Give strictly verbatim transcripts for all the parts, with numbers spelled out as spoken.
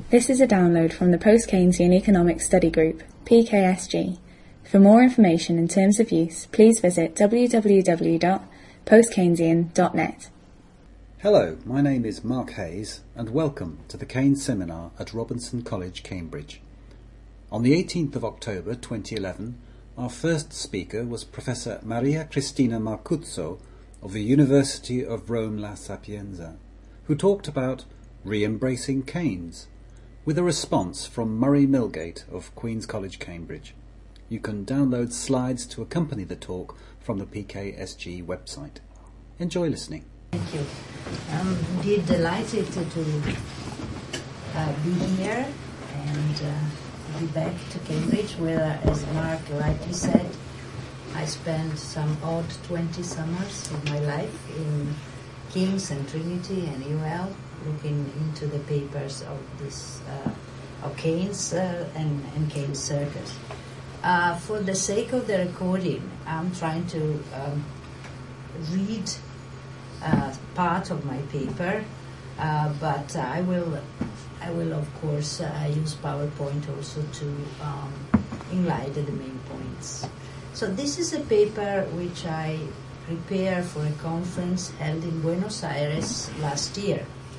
This is a download from the Post-Keynesian Economics Study Group, P K S G. For more information and terms of use, please visit w w w dot post keynesian dot net. Hello, my name is Mark Hayes and welcome to the Keynes Seminar at Robinson College, Cambridge. On the eighteenth of October twenty eleven, our first speaker was Professor Maria Cristina Marcuzzo of the University of Rome La Sapienza, who talked about re-embracing Keynes, with a response from Murray Milgate of Queen's College, Cambridge. You can download slides to accompany the talk from the P K S G website. Enjoy listening. Thank you. I'm indeed delighted to, to uh, be here and uh, be back to Cambridge, where, as Mark rightly said, I spent some odd twenty summers of my life in King's and Trinity and U L, looking into the papers of this uh, of Keynes uh, and, and Keynes Circus. Uh, for the sake of the recording, I'm trying to um, read uh, part of my paper, uh, but I will, I will of course uh, use PowerPoint also to um, enlighten the main points. So this is a paper which I prepared for a conference held in Buenos Aires last year.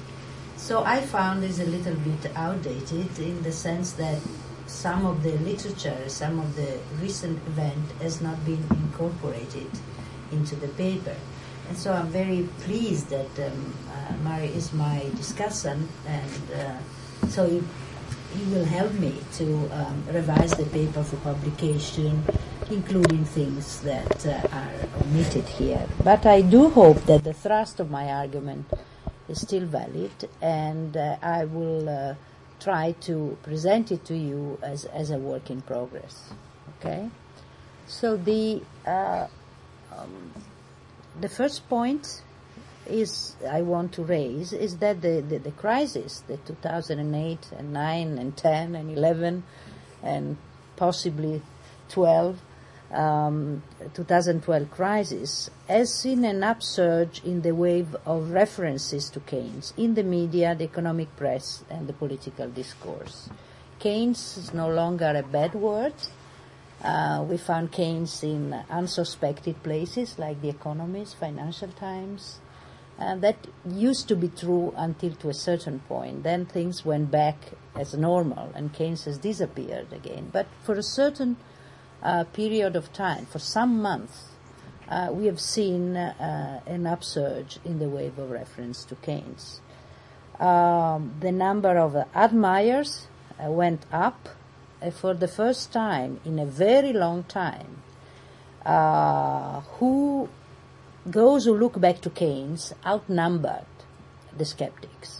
So I found it's a little bit outdated in the sense that some of the literature, some of the recent event has not been incorporated into the paper. And so I'm very pleased that um, uh, Mari is my discussant, and uh, so he, he will help me to um, revise the paper for publication, including things that uh, are omitted here. But I do hope that the thrust of my argument is still valid, and uh, I will uh, try to present it to you as, as a work in progress. Okay? So the uh, um, the first point is I want to raise is that the, the, the crisis, the two thousand eight and nine and ten and eleven and possibly twelve, Um, twenty twelve crisis has seen an upsurge in the wave of references to Keynes in the media, the economic press, and the political discourse. Keynes is no longer a bad word. Uh, we found Keynes in unsuspected places like The Economist, Financial Times. Uh, that used to be true until to a certain point. Then things went back as normal and Keynes has disappeared again. But for a certain Uh, period of time, for some months, uh, we have seen uh, an upsurge in the wave of reference to Keynes. Um, the number of uh, admirers uh, went up uh, for the first time in a very long time. Uh, who those who look back to Keynes outnumbered the skeptics.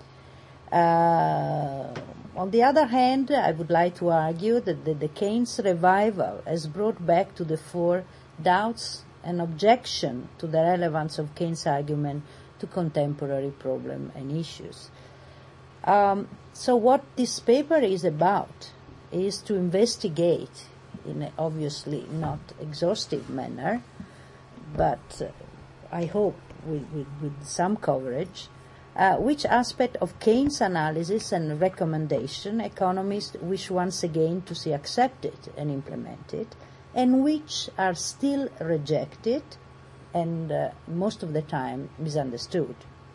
Uh, On the other hand, I would like to argue that the, the Keynes revival has brought back to the fore doubts and objection to the relevance of Keynes' argument to contemporary problems and issues. Um, so what this paper is about is to investigate, in an obviously not exhaustive manner, but uh, I hope with, with, with some coverage, Uh, which aspect of Keynes' analysis and recommendation economists wish once again to see accepted and implemented, and which are still rejected and uh, most of the time misunderstood.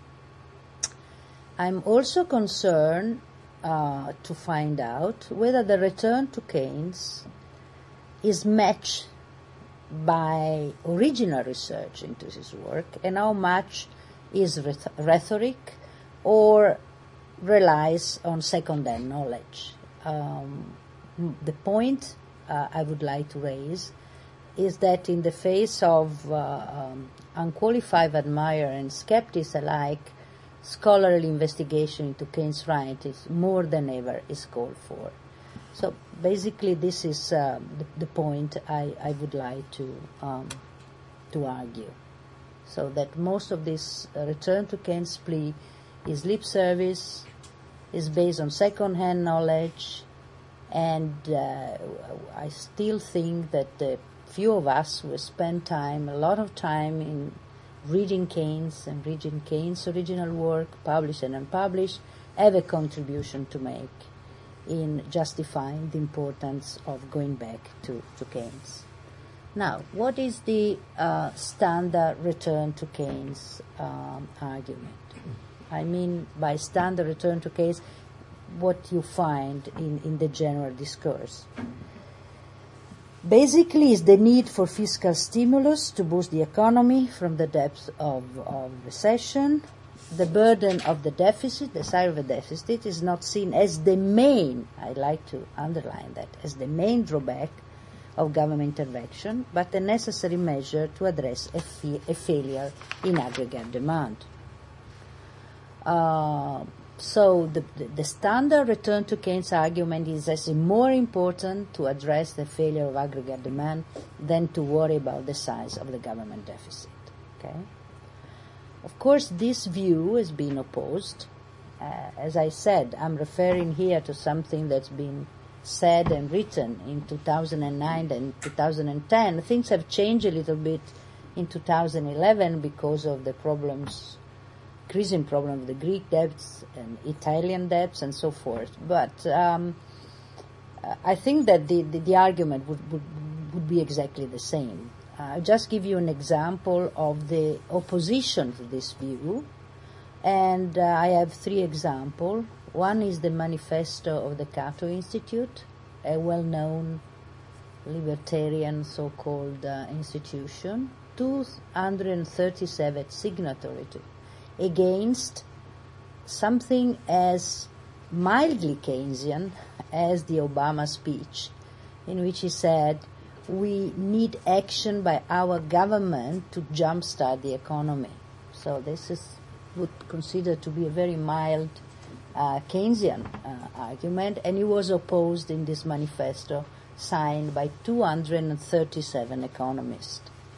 I'm also concerned uh, to find out whether the return to Keynes is matched by original research into his work, and how much is rhetoric or relies on second-hand knowledge. Um, the point uh, I would like to raise is that in the face of uh, um, unqualified admirer and skeptics alike, scholarly investigation into Keynes' writings more than ever is called for. So basically this is uh, the, the point I, I would like to um, to argue. So that most of this uh, return to Keynes' plea is lip service, is based on second-hand knowledge, and uh, I still think that the few of us who spend time, a lot of time in reading Keynes and reading Keynes' original work, published and unpublished, have a contribution to make in justifying the importance of going back to, to Keynes. Now, what is the uh, standard return to Keynes um, argument? I mean by standard return to Keynes, what you find in, in the general discourse. Basically, is the need for fiscal stimulus to boost the economy from the depths of, of recession. The burden of the deficit, the size of the deficit, is not seen as the main, I like to underline that, as the main drawback of government intervention, but a necessary measure to address a, fa- a failure in aggregate demand. Uh, So the, the, the standard return to Keynes argument is as more important to address the failure of aggregate demand than to worry about the size of the government deficit. Okay. Of course, this view has been opposed. Uh, as I said, I'm referring here to something that's been said and written in two thousand nine and two thousand ten. Things have changed a little bit in two thousand eleven because of the problems increasing problem of the Greek debts and Italian debts and so forth. But um, I think that the, the, the argument would, would, would be exactly the same. I'll just give you an example of the opposition to this view. And uh, I have three examples. One is the manifesto of the Cato Institute, a well-known libertarian so-called uh, institution, two hundred thirty-seven signatories to against something as mildly Keynesian as the Obama speech, in which he said, we need action by our government to jumpstart the economy. So this is would consider to be a very mild uh, Keynesian uh, argument, and he was opposed in this manifesto signed by two hundred thirty-seven economists.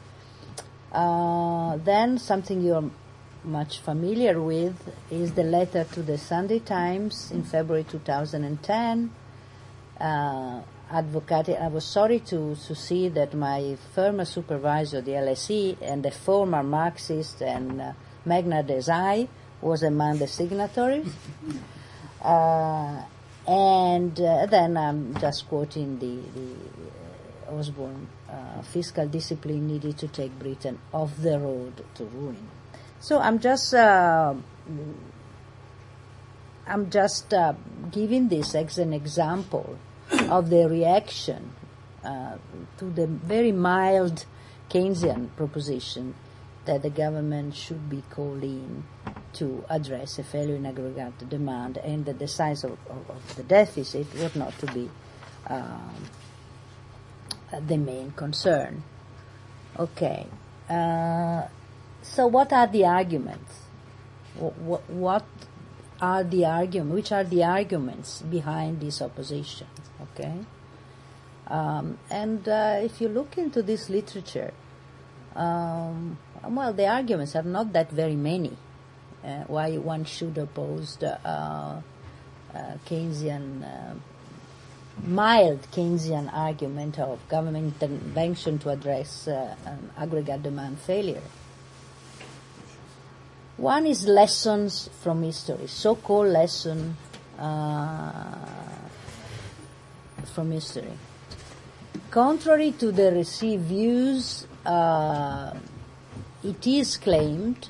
Uh, then something you're much familiar with is the letter to the Sunday Times in February two thousand ten. Uh, advocating, I was sorry to, to see that my former supervisor, the L S E, and the former Marxist and uh, Magna Desai was among the signatories. uh, and uh, then I'm just quoting the, the uh, Osborne, uh, fiscal discipline needed to take Britain off the road to ruin. So I'm just uh, I'm just uh, giving this as an example of the reaction uh, to the very mild Keynesian proposition that the government should be called in to address a failure in aggregate demand, and that the size of, of, of the deficit was not to be um, the main concern. Okay. Uh, So what are the arguments? What, what are the arguments? Which are the arguments behind this opposition? Okay, um, and uh, if you look into this literature, um, well, the arguments are not that very many. Uh, why one should oppose the uh, uh, Keynesian, uh, mild Keynesian argument of government intervention to address uh, um, aggregate demand failure. One is lessons from history, so-called lesson uh, from history. Contrary to the received views, uh, it is claimed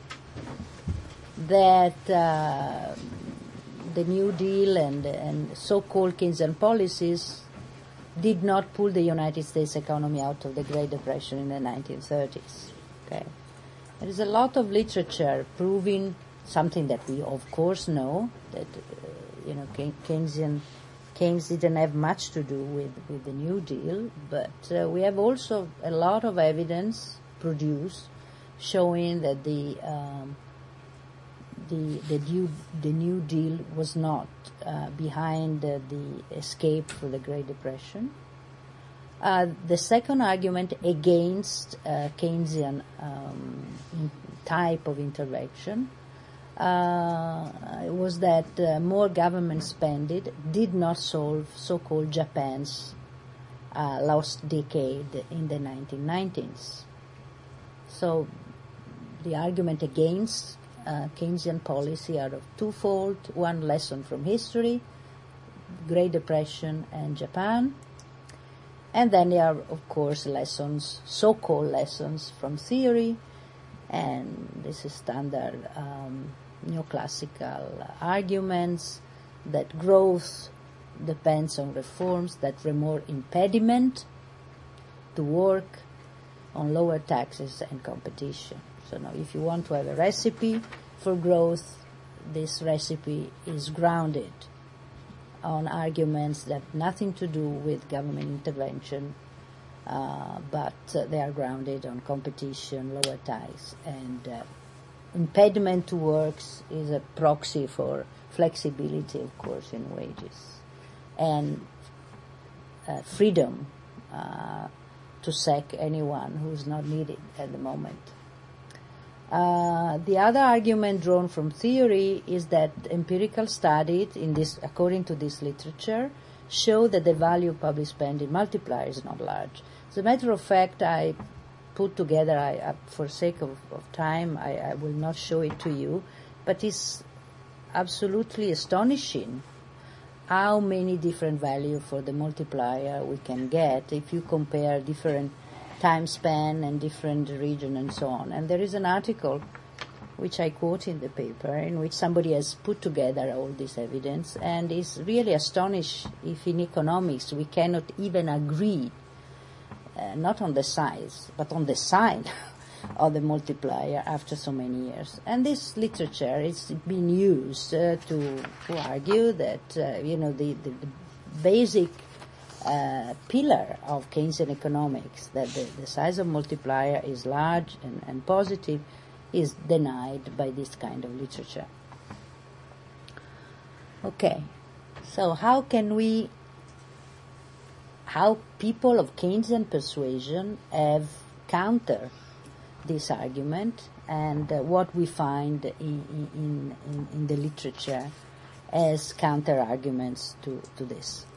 that uh, the New Deal and, and so-called Keynesian policies did not pull the United States economy out of the Great Depression in the nineteen thirties. Okay. There is a lot of literature proving something that we, of course, know, that uh, you know Keynesian Keynes didn't have much to do with, with the New Deal, but uh, we have also a lot of evidence produced showing that the um, the the new the New Deal was not uh, behind uh, the escape for the Great Depression. Uh, the second argument against uh, Keynesian um, type of intervention uh, was that uh, more government spending did not solve so-called Japan's uh, lost decade in the nineteen nineties. So the argument against uh, Keynesian policy are of twofold. One lesson from history, Great Depression and Japan. And then there are, of course, lessons, so-called lessons from theory, and this is standard um, neoclassical arguments that growth depends on reforms that remove impediment to work, on lower taxes and competition. So now if you want to have a recipe for growth, this recipe is grounded on arguments that have nothing to do with government intervention, uh, but uh, they are grounded on competition, lower tax, and uh, impediment to works is a proxy for flexibility, of course, in wages, and uh, freedom uh, to sack anyone who's not needed at the moment. Uh, the other argument drawn from theory is that empirical studies, in this, according to this literature, show that the value of public spending multiplier is not large. As a matter of fact, I put together, I, I, for sake of, of time, I, I will not show it to you, but it's absolutely astonishing how many different values for the multiplier we can get if you compare different time span and different region and so on. And there is an article which I quote in the paper in which somebody has put together all this evidence and is really astonished if in economics we cannot even agree uh, not on the size but on the sign of the multiplier after so many years. And this literature is being used uh, to, to argue that uh, you know the, the, the basic Uh, pillar of Keynesian economics, that the, the size of multiplier is large and, and positive, is denied by this kind of literature. Okay, so how can we, how people of Keynesian persuasion have counter this argument, and uh, what we find in, in, in, in the literature as counter arguments to, to this.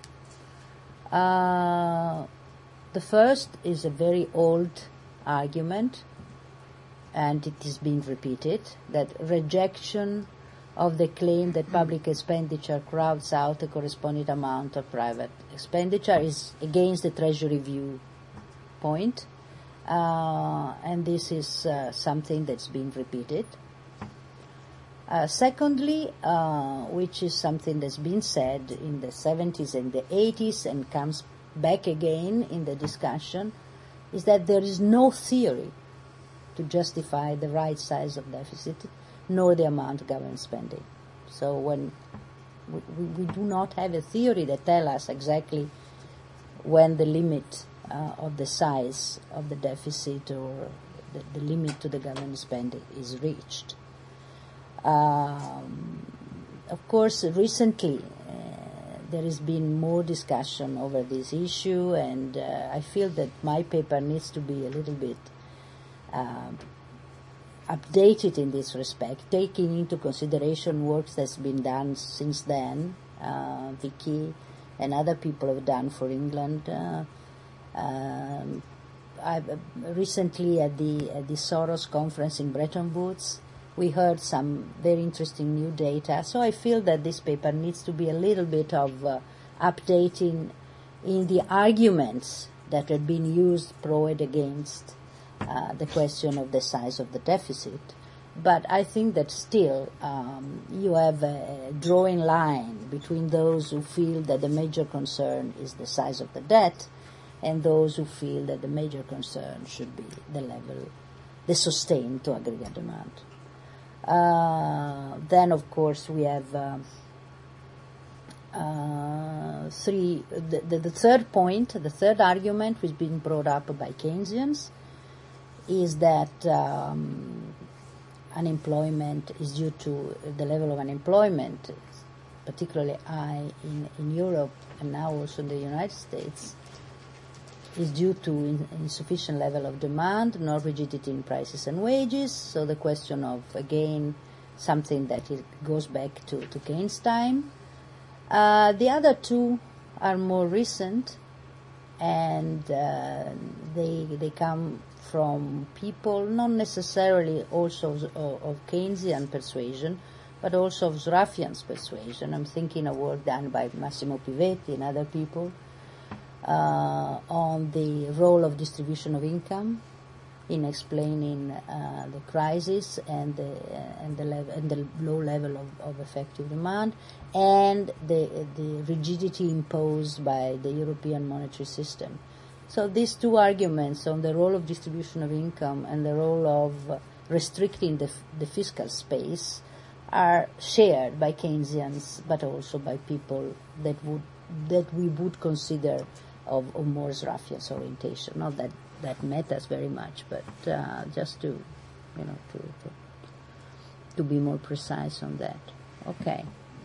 Uh, the first is a very old argument, and it is being repeated, that rejection of the claim that public expenditure crowds out a corresponding amount of private expenditure is against the Treasury view point, uh, and this is uh, something that's being repeated. Uh, secondly, uh, which is something that's been said in the seventies and the eighties and comes back again in the discussion, is that there is no theory to justify the right size of deficit nor the amount of government spending. So when we, we, we do not have a theory that tells us exactly when the limit uh, of the size of the deficit or the, the limit to the government spending is reached. Um, of course, recently uh, there has been more discussion over this issue, and uh, I feel that my paper needs to be a little bit uh, updated in this respect, taking into consideration work that's been done since then. Uh, Vicky and other people have done for England. Uh, um, I've, uh, recently at the at the Soros conference in Bretton Woods, we heard some very interesting new data. So I feel that this paper needs to be a little bit of uh, updating in the arguments that have been used pro and against uh, the question of the size of the deficit. But I think that still um, you have a drawing line between those who feel that the major concern is the size of the debt and those who feel that the major concern should be the level, the sustained to aggregate demand. Uh, then, of course, we have uh, uh, three. The, the, the third point, the third argument, which has been brought up by Keynesians, is that um, unemployment is due to the level of unemployment, particularly high in, in Europe and now also in the United States, is due to in, insufficient level of demand, not rigidity in prices and wages. So the question of, again, something that it goes back to, to Keynes' time. Uh, the other two are more recent, and uh, they they come from people, not necessarily also of, of Keynesian persuasion, but also of Zurafian's persuasion. I'm thinking of work done by Massimo Pivetti and other people uh, on the role of distribution of income in explaining uh, the crisis and the uh, and the level and the low level of, of effective demand, and the the rigidity imposed by the European monetary system. So these two arguments on the role of distribution of income and the role of uh, restricting the the fiscal space are shared by Keynesians, but also by people that would that we would consider of, of more Zurafian's orientation. Not that that matters very much, but uh, just to, you know, to, to to be more precise on that. Okay.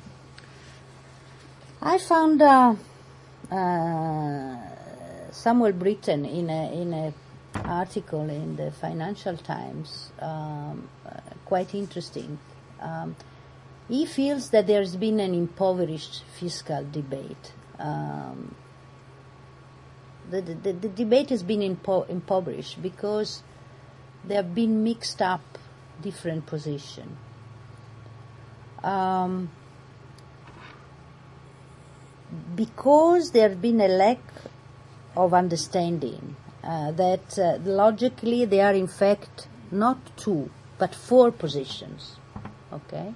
I found uh, uh, Samuel Britton in a in a article in the Financial Times um, uh, quite interesting. Um, he feels that there's been an impoverished fiscal debate. Um, the, the, the debate has been impo- impoverished because there have been mixed up different positions. Um, because there has been a lack of understanding uh, that uh, logically there are in fact not two but four positions. Okay,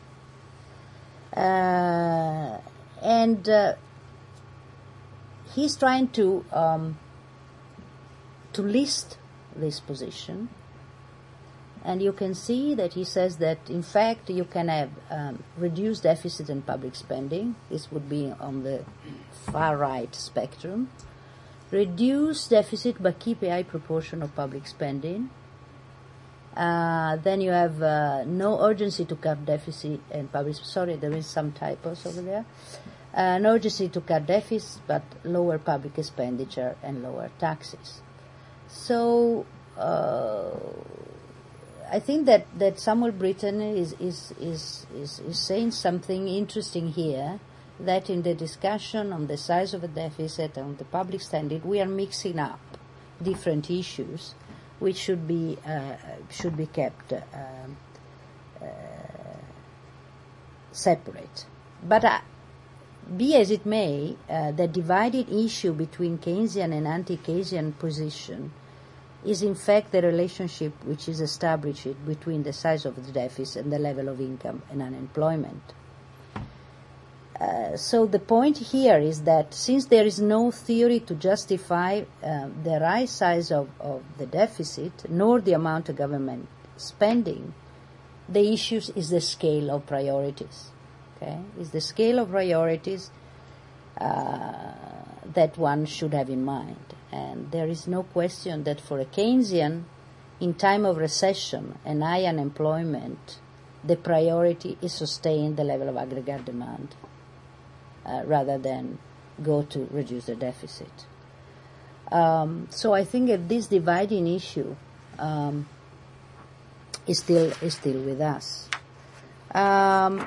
uh, and uh, he's trying to um, to list this position, and you can see that he says that in fact you can have um, reduced deficit and public spending. This would be on the far right spectrum. Reduce deficit but keep a high proportion of public spending. Uh, then you have uh, no urgency to cut deficit and public. Sorry, there is some typos over there. Uh, no urgency to cut deficit, but lower public expenditure and lower taxes. So uh, I think that, that Samuel Britton is is, is is is saying something interesting here. That in the discussion on the size of a deficit and on the public spending, we are mixing up different issues, which should be uh, should be kept uh, uh, separate. But uh, be as it may, uh, the divided issue between Keynesian and anti-Keynesian position is in fact the relationship which is established between the size of the deficit and the level of income and unemployment. Uh, so the point here is that since there is no theory to justify uh, the right size of, of the deficit, nor the amount of government spending, the issue is the scale of priorities. Okay, is the scale of priorities uh, that one should have in mind. And there is no question that for a Keynesian, in time of recession and high unemployment, the priority is sustain the level of aggregate demand. Uh, rather than go to reduce the deficit. Um, so I think that this dividing issue um, is still is still with us. Um,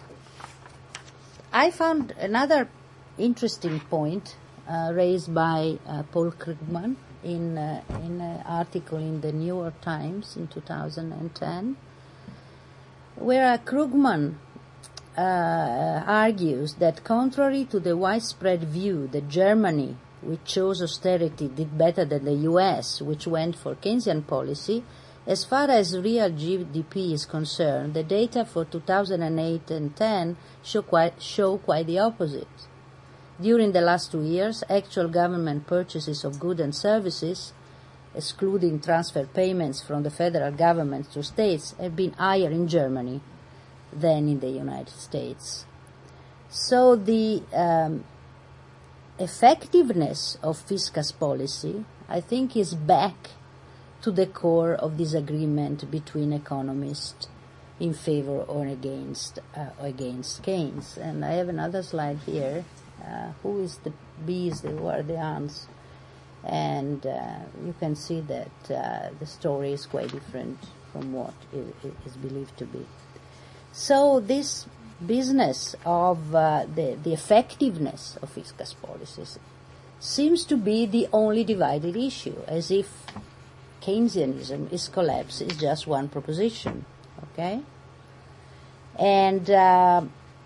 I found another interesting point uh, raised by uh, Paul Krugman in uh, in an article in the New York Times in two thousand ten, where uh, Krugman Uh, argues that contrary to the widespread view that Germany, which chose austerity, did better than the U S, which went for Keynesian policy, as far as real G D P is concerned, the data for two thousand eight and ten show quite, show quite the opposite. During the last two years, actual government purchases of goods and services, excluding transfer payments from the federal government to states, have been higher in Germany than in the United States. So the um, effectiveness of fiscal policy, I think, is back to the core of disagreement between economists in favor or against uh, or against Keynes. And I have another slide here. Uh, who is the bees? Who are the ants? And uh, you can see that uh, the story is quite different from what it, it is believed to be. So this business of uh, the, the effectiveness of fiscal policies seems to be the only divided issue, as if Keynesianism is collapse is just one proposition, okay? And uh,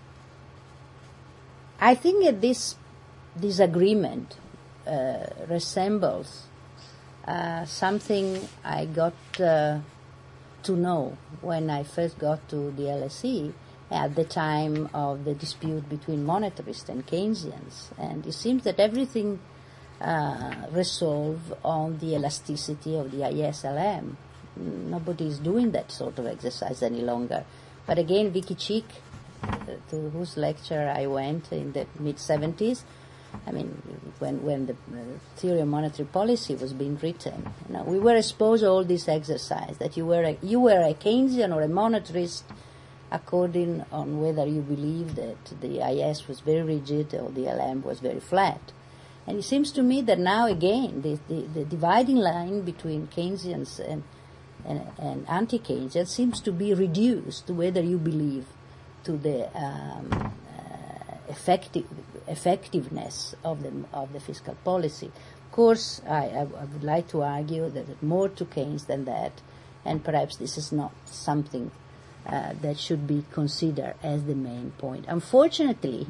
I think that this disagreement uh, resembles uh, something I got uh, to know when I first got to the L S E at the time of the dispute between monetarists and Keynesians. And it seems that everything uh, resolved on the elasticity of the I S L M. Nobody is doing that sort of exercise any longer. But again, Vicky Cheek, uh, to whose lecture I went in the mid-seventies, I mean, when when the uh, theory of monetary policy was being written, you know, we were exposed to all this exercise that you were a, you were a Keynesian or a monetarist according on whether you believed that the I S was very rigid or the L M was very flat. And it seems to me that now again the, the, the dividing line between Keynesians and and, and anti-Keynesians seems to be reduced to whether you believe to the um, uh, effective, effectiveness of the of the fiscal policy. Of course, I, I, I would like to argue that there's more to Keynes than that, and perhaps this is not something uh, that should be considered as the main point. Unfortunately,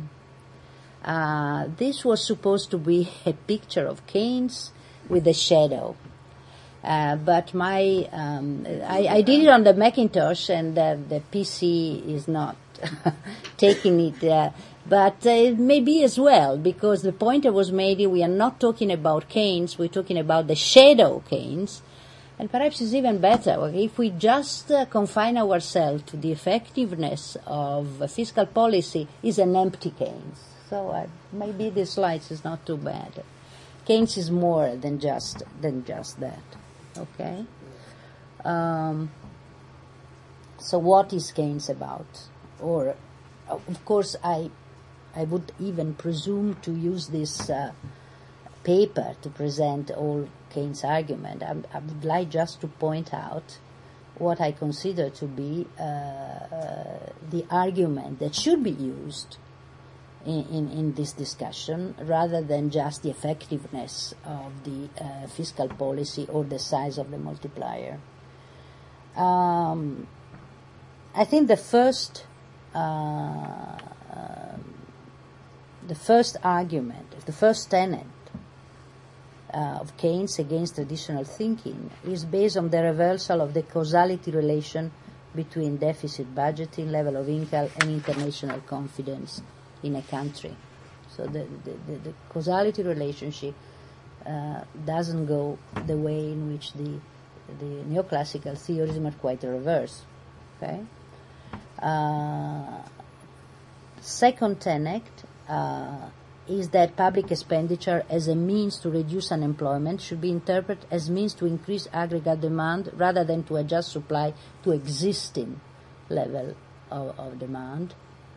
uh, this was supposed to be a picture of Keynes with a shadow. Uh, but my, um, I, I did it on the Macintosh, and uh, the P C is not taking it. Uh, but uh, it may be as well, because the point that was made here, we are not talking about Keynes, we're talking about the shadow Keynes. And perhaps it's even better okay, if we just uh, confine ourselves to the effectiveness of uh, fiscal policy is an empty Keynes. So uh, maybe this slide is not too bad. Keynes is more than just than just that. Okay. Um, so what is Keynes about? Or, uh, of course, I, I would even presume to use this uh, paper to present all Keynes' argument. I, I would like just to point out what I consider to be uh, uh, the argument that should be used In, in, in this discussion, rather than just the effectiveness of the uh, fiscal policy or the size of the multiplier. Um, I think the first, uh, uh, the first argument, the first tenet uh, of Keynes against traditional thinking is based on the reversal of the causality relation between deficit budgeting, level of income, and international confidence in a country. So the, the, the, the causality relationship uh, doesn't go the way in which the the neoclassical theories are quite the reverse. Okay. Uh, second tenet uh, is that public expenditure as a means to reduce unemployment should be interpreted as means to increase aggregate demand rather than to adjust supply to existing level of, of demand.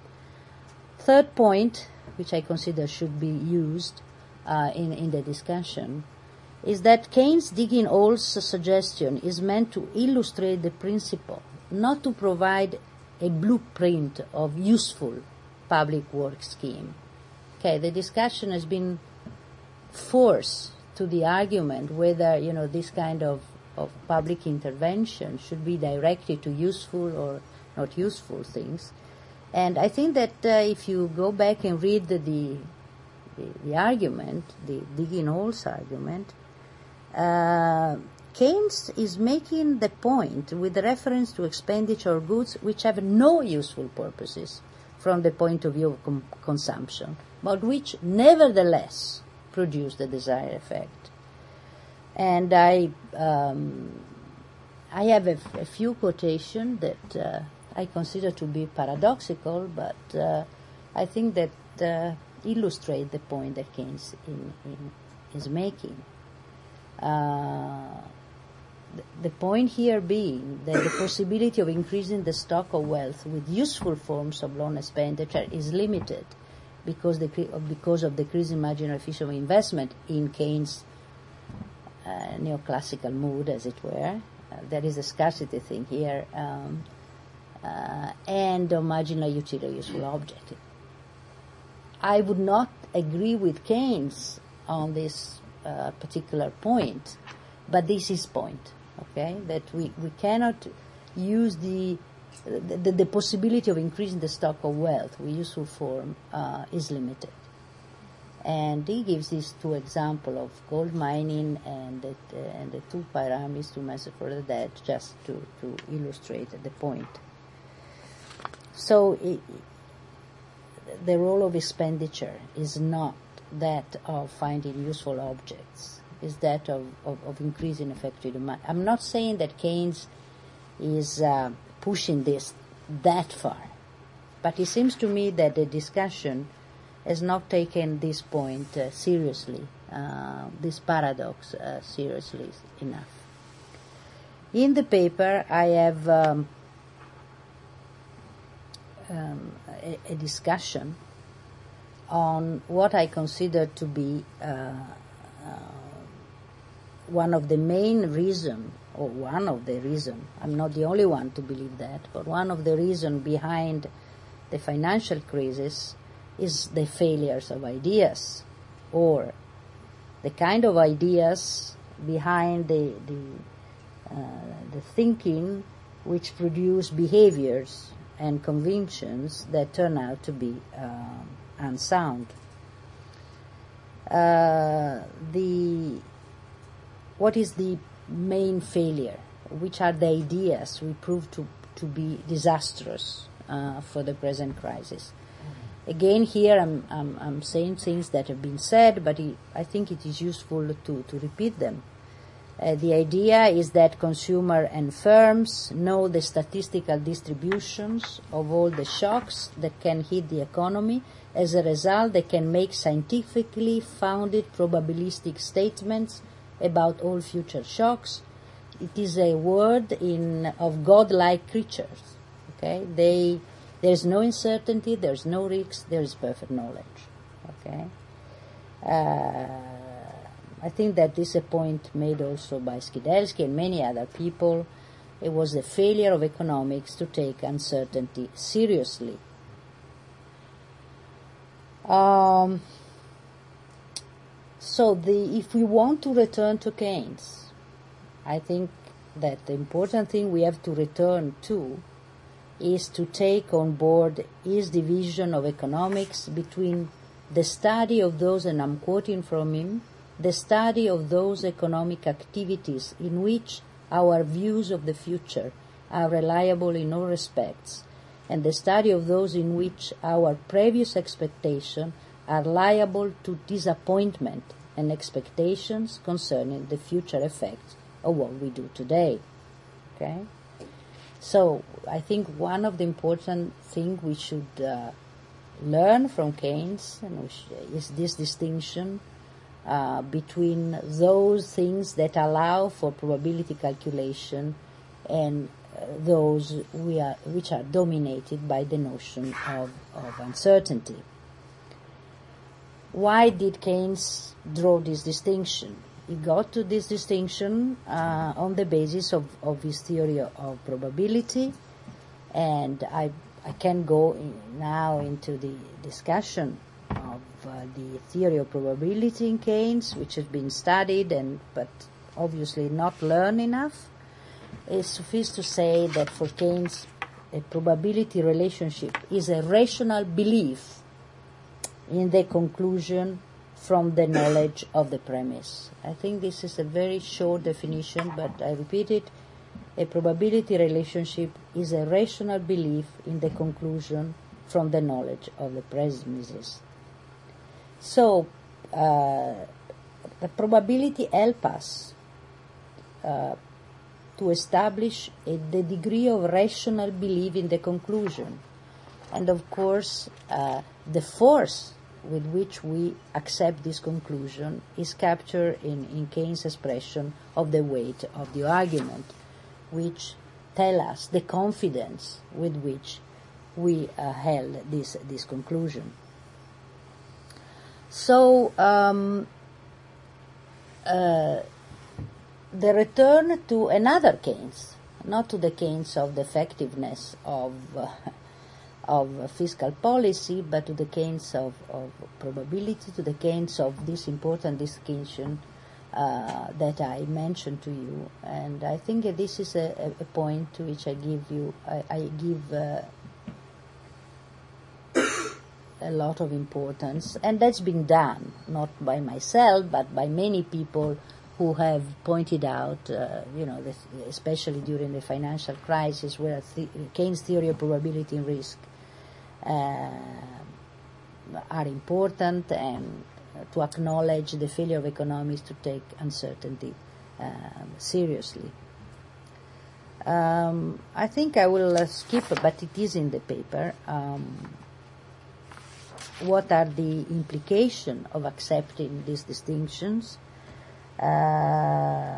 Third point, which I consider should be used uh, in, in the discussion, is that Keynes' digging holes suggestion is meant to illustrate the principle, not to provide a blueprint of useful public work scheme. Okay, the discussion has been forced to the argument whether, you know, this kind of, of public intervention should be directed to useful or not useful things. And I think that uh, if you go back and read the, the, the, the argument, the digging holes argument, uh, Keynes is making the point with reference to expenditure of goods which have no useful purposes from the point of view of com- consumption, but which nevertheless produce the desired effect. And I, um, I have a, a few quotations that uh, I consider to be paradoxical, but uh, I think that uh, illustrate the point that Keynes in, in, is making. Uh, the, the point here being that the possibility of increasing the stock of wealth with useful forms of loan expenditure is limited because, the, because of decreasing marginal efficiency of investment in Keynes' uh, neoclassical mood, as it were. Uh, there is a scarcity thing here. Um, Uh, and a marginal utility useful object. I would not agree with Keynes on this uh, particular point, but this is point, okay, that we, we cannot use the, the, the possibility of increasing the stock of wealth with useful form uh, is limited. And he gives these two examples of gold mining and the, uh, and the two pyramids to Massacre for the Dead, just to, to illustrate the point. So it, the role of expenditure is not that of finding useful objects, is that of, of, of increasing effective demand. I'm not saying that Keynes is uh, pushing this that far, but it seems to me that the discussion has not taken this point uh, seriously, uh, this paradox uh, seriously enough. In the paper, I have um, um, a, a discussion on what I consider to be uh, uh, one of the main reasons, or one of the reasons, I'm not the only one to believe that, but one of the reasons behind the financial crisis is the failures of ideas, or the kind of ideas behind the the, uh, the thinking which produce behaviors and convictions that turn out to be um, unsound. Uh, the what is the main failure? Which are the ideas we prove to to be disastrous uh, for the present crisis? Again, here I'm, I'm, I'm saying things that have been said, but it, I think it is useful to, to repeat them. Uh, the idea is that consumer and firms know the statistical distributions of all the shocks that can hit the economy. As a result, they can make scientifically founded probabilistic statements about all future shocks. It is a word in of godlike creatures. Okay, they. There's no uncertainty, there's no risk, there is perfect knowledge. Okay, uh, I think that this is a point made also by Skidelsky and many other people. It was the failure of economics to take uncertainty seriously. Um, so, the if we want to return to Keynes, I think that the important thing we have to return to is to take on board his division of economics between the study of those, and I'm quoting from him, the study of those economic activities in which our views of the future are reliable in all respects, and the study of those in which our previous expectations are liable to disappointment and expectations concerning the future effects of what we do today. Okay? So I think one of the important things we should uh, learn from Keynes is this distinction uh, between those things that allow for probability calculation and uh, those we are, which are dominated by the notion of, of uncertainty. Why did Keynes draw this distinction? He got to this distinction uh, on the basis of, of his theory of, of probability, and I I can go in now into the discussion of uh, the theory of probability in Keynes, which has been studied and but obviously not learned enough. It suffices to say that for Keynes, a probability relationship is a rational belief in the conclusion from the knowledge of the premise. I think this is a very short definition, but I repeat it. A probability relationship is a rational belief in the conclusion from the knowledge of the premises. So, uh, the probability helps us uh, to establish a, the degree of rational belief in the conclusion. And of course, uh, the force with which we accept this conclusion is captured in, in Keynes' expression of the weight of the argument, which tell us the confidence with which we uh, held this, this conclusion. So, um, uh, the return to another Keynes, not to the Keynes of the effectiveness of uh, of fiscal policy, but to the Keynes of, of probability, to the Keynes of this important distinction uh, that I mentioned to you. And I think that this is a, a point to which I give you, I, I give uh, a lot of importance. And that's been done, not by myself, but by many people who have pointed out, uh, you know, the, especially during the financial crisis, where the, Keynes' theory of probability and risk uh, are important, and to acknowledge the failure of economics to take uncertainty um, seriously. Um, I think I will uh, skip, but it is in the paper. Um, what are the implications of accepting these distinctions? Uh,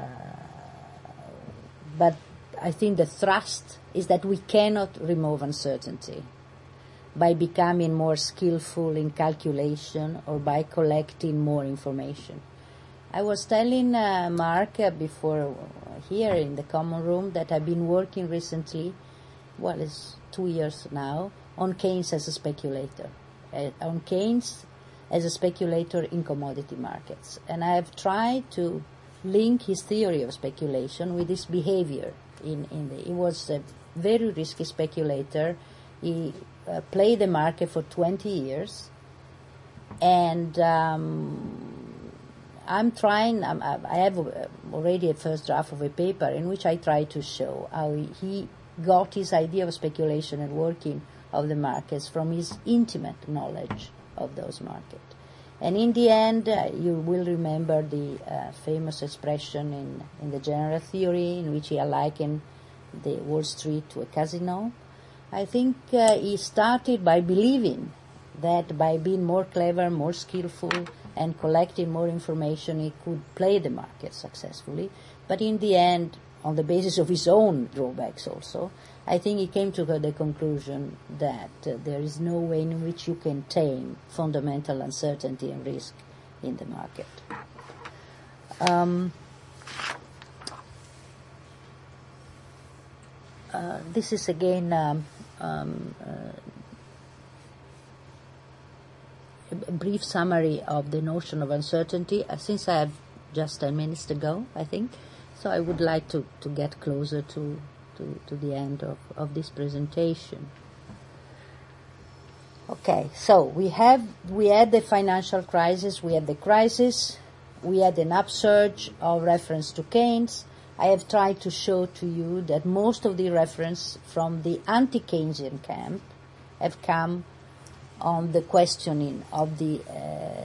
but I think the thrust is that we cannot remove uncertainty by becoming more skillful in calculation or by collecting more information. I was telling uh, Mark uh, before uh, here in the common room that I've been working recently, well, it's two years now, on Keynes as a speculator, uh, on Keynes as a speculator in commodity markets. And I have tried to link his theory of speculation with his behavior. In, in the, he was a very risky speculator. He uh, played the market for twenty years. And um, I'm trying, I'm, I have already a first draft of a paper in which I try to show how he, he got his idea of speculation and working of the markets from his intimate knowledge of those markets. And in the end, uh, you will remember the uh, famous expression in, in the general theory in which he likened the Wall Street to a casino. I think uh, he started by believing that by being more clever, more skillful, and collecting more information, he could play the market successfully. But in the end, on the basis of his own drawbacks also, I think he came to the conclusion that uh, there is no way in which you can tame fundamental uncertainty and risk in the market. Um, uh, this is again um, um, uh, a brief summary of the notion of uncertainty, uh, since I have just ten minutes to go, I think. So I would like to, to get closer to To, to the end of, of this presentation. Okay, so we have we had the financial crisis, we had the crisis, we had an upsurge of reference to Keynes. I have tried to show to you that most of the reference from the anti-Keynesian camp have come on the questioning of the uh,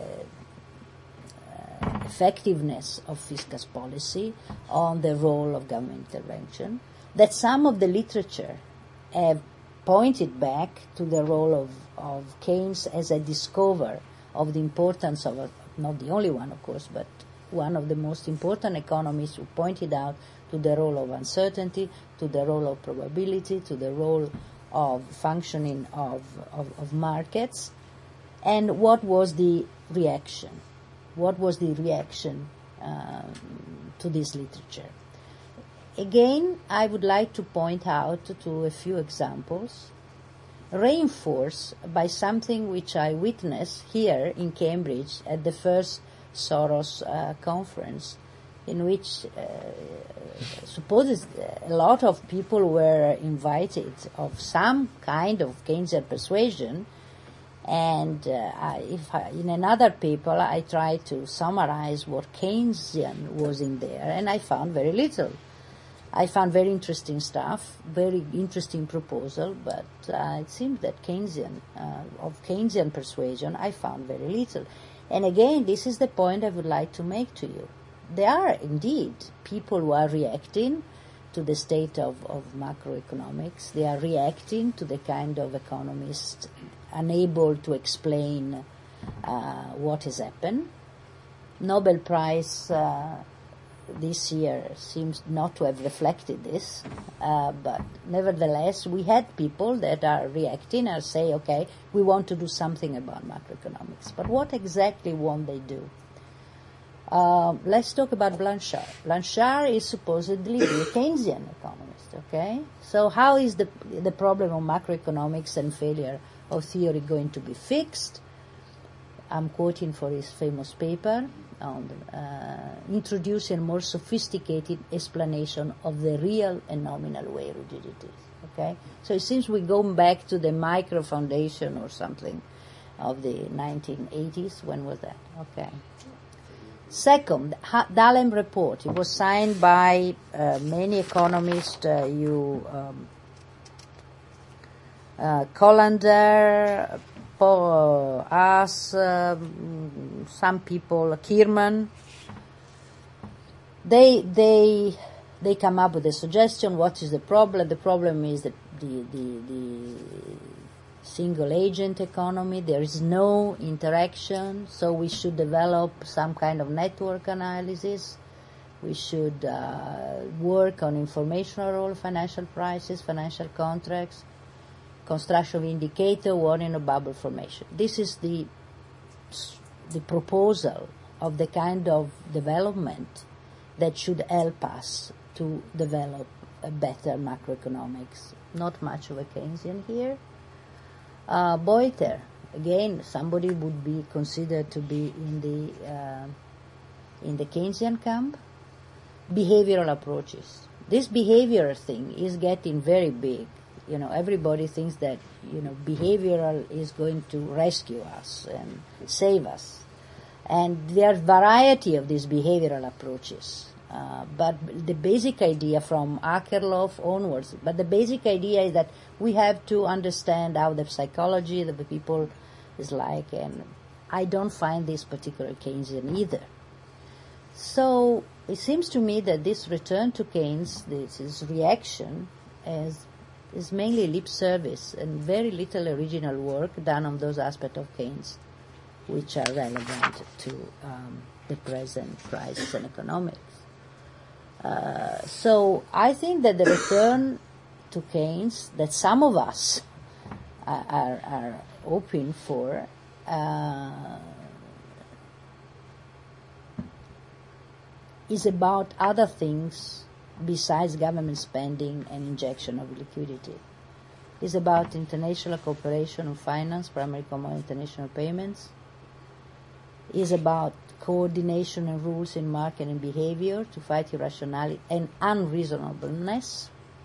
uh, effectiveness of fiscal policy, on the role of government intervention. That some of the literature have pointed back to the role of, of Keynes as a discoverer of the importance of, a, not the only one, of course, but one of the most important economists who pointed out to the role of uncertainty, to the role of probability, to the role of functioning of, of, of markets. And what was the reaction? What was the reaction um, to this literature? Again, I would like to point out to a few examples, reinforced by something which I witnessed here in Cambridge at the first Soros uh, conference, in which uh, suppose a lot of people were invited of some kind of Keynesian persuasion. And uh, I, if I, in another paper I tried to summarize what Keynesian was in there, and I found very little. I found very interesting stuff, very interesting proposal, but uh, it seems that Keynesian, uh, of Keynesian persuasion, I found very little. And again, this is the point I would like to make to you. There are indeed people who are reacting to the state of, of macroeconomics. They are reacting to the kind of economists unable to explain uh, what has happened. Nobel Prize uh, this year seems not to have reflected this, uh, but nevertheless we had people that are reacting and say, okay, we want to do something about macroeconomics. But what exactly won't they do? Uh, let's talk about Blanchard. Blanchard is supposedly a Keynesian economist, okay? So how is the, the problem of macroeconomics and failure of theory going to be fixed? I'm quoting for his famous paper. on uh, introducing a more sophisticated explanation of the real and nominal way rigidities. Okay, so it seems we're going back to the micro foundation or something of the nineteen eighties. When was that? Okay. Second, Dahlem report. It was signed by uh, many economists. Uh, you, um, uh, Colander, Paul, us, um, some people, Kierman. They they they come up with a suggestion. What is the problem? The problem is the the the, the single agent economy. There is no interaction, so we should develop some kind of network analysis. We should uh, work on informational role, financial prices, financial contracts, construction of indicator, warning of bubble formation. This is the the proposal of the kind of development that should help us to develop a better macroeconomics. Not much of a Keynesian here. Uh, Boiter, again, somebody would be considered to be in the uh, in the Keynesian camp. Behavioral approaches. This behavioral thing is getting very big. You know, everybody thinks that, you know, behavioral is going to rescue us and save us. And there are variety of these behavioral approaches. Uh, but the basic idea from Akerlof onwards, but the basic idea is that we have to understand how the psychology of the people is like, and I don't find this particular Keynesian either. So it seems to me that this return to Keynes, this, this reaction, is, is mainly lip service and very little original work done on those aspects of Keynes which are relevant to um, the present crisis and economics. Uh, so I think that the return to Keynes that some of us are, are, are hoping for uh, is about other things besides government spending and injection of liquidity. It's about international cooperation on finance, primary common international payments. It's about coordination and rules in market and behavior to fight irrationality and unreasonableness.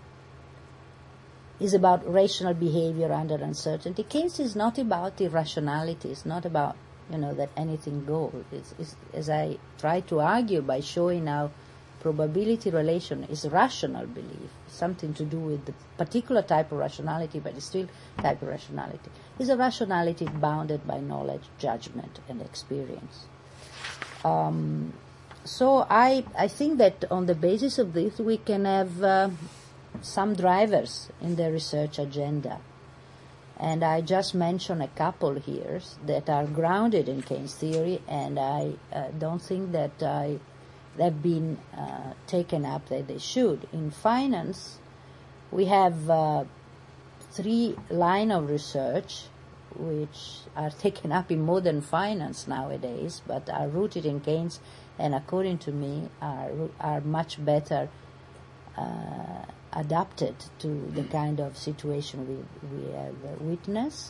Is about rational behavior under uncertainty. Keynes is not about irrationality. It's not about, you know, that anything goes. It's, it's, as I try to argue by showing how probability relation is rational belief, something to do with the particular type of rationality, but it's still type of rationality. It's a rationality bounded by knowledge, judgment, and experience. Um, so I I think that on the basis of this we can have uh, some drivers in the research agenda. And I just mentioned a couple here that are grounded in Keynes theory, and I uh, don't think that I, they've been uh, taken up that they should. In finance, we have uh, three lines of research which are taken up in modern finance nowadays, but are rooted in Keynes, and according to me, are are much better uh, adapted to the kind of situation we we have uh, witnessed.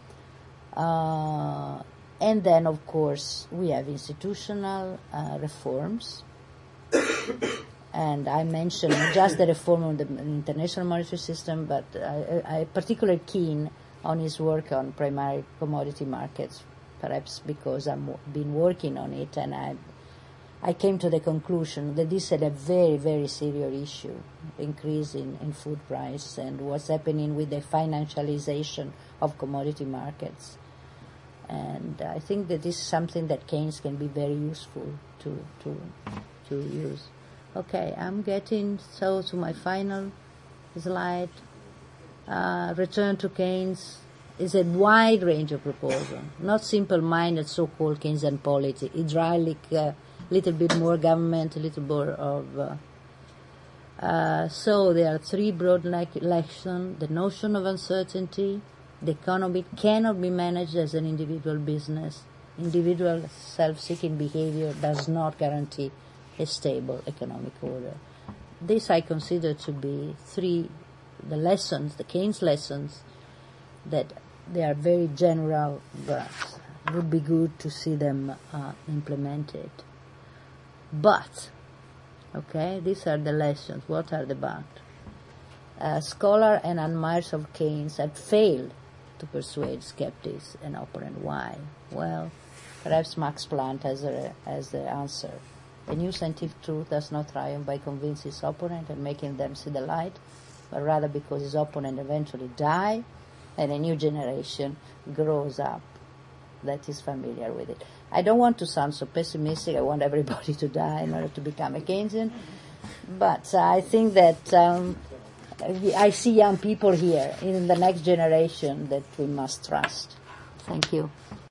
Uh, and then, of course, we have institutional uh, reforms. And I mentioned just the reform of the international monetary system, but I, I particularly keen on his work on primary commodity markets, perhaps because I've been working on it, and I I came to the conclusion that this is a very, very serious issue, increase in, in food price and what's happening with the financialization of commodity markets. And I think that this is something that Keynes can be very useful to to to use. Okay, I'm getting so to my final slide. Uh, return to Keynes is a wide range of proposals, not simple-minded so-called Keynesian polity, hydraulic, a uh, little bit more government, a little more of... Uh, uh, so there are three broad lessons: the notion of uncertainty, the economy cannot be managed as an individual business, individual self-seeking behavior does not guarantee a stable economic order. This I consider to be three the lessons, the Keynes lessons, that they are very general, but would be good to see them uh, implemented. But, okay, these are the lessons. What are the but? Uh, scholar and admirers of Keynes had failed to persuade skeptics and opponents. Why? Well, perhaps Max Planck has, a, has the answer. A new scientific truth does not triumph by convincing his opponent and making them see the light, but rather because his opponent eventually die and a new generation grows up that is familiar with it. I don't want to sound so pessimistic. I want everybody to die in order to become a Keynesian. But I think that um, I see young people here in the next generation that we must trust. Thank you.